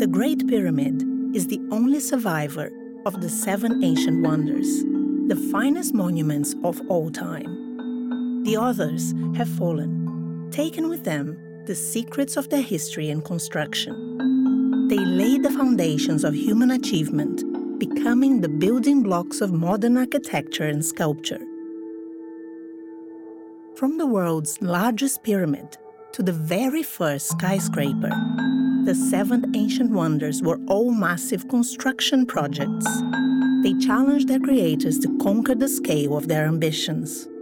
The Great Pyramid is the only survivor of the 7 ancient wonders, the finest monuments of all time. The others have fallen, taken with them the secrets of their history and construction. They laid the foundations of human achievement, becoming the building blocks of modern architecture and sculpture. From the world's largest pyramid to the very first skyscraper, the 7 ancient wonders were all massive construction projects. They challenged their creators to conquer the scale of their ambitions.